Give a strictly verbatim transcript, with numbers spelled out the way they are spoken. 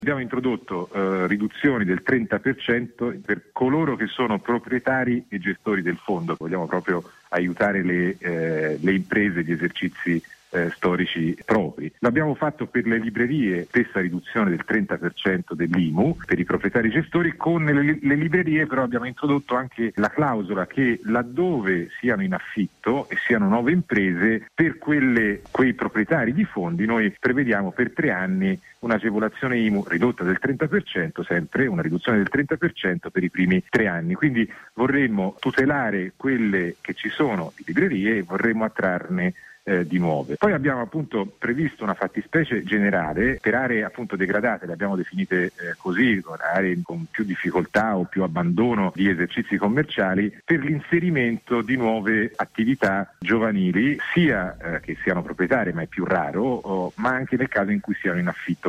Abbiamo introdotto eh, riduzioni del trenta per cento per coloro che sono proprietari e gestori del fondo. Vogliamo proprio aiutare le, eh, le imprese di esercizi Eh, storici propri. L'abbiamo fatto per le librerie, stessa riduzione del trenta per cento dell'I M U per i proprietari gestori. Con le, le librerie però abbiamo introdotto anche la clausola che laddove siano in affitto e siano nuove imprese, per quelle, quei proprietari di fondi noi prevediamo per tre anni un'agevolazione I M U ridotta del trenta per cento, sempre una riduzione del trenta per cento per i primi tre anni. Quindi vorremmo tutelare quelle che ci sono di librerie e vorremmo attrarne Eh, di nuove. Poi abbiamo appunto previsto una fattispecie generale per aree appunto degradate, le abbiamo definite eh, così, aree con più difficoltà o più abbandono di esercizi commerciali, per l'inserimento di nuove attività giovanili, sia eh, che siano proprietarie, ma è più raro, o, ma anche nel caso in cui siano in affitto.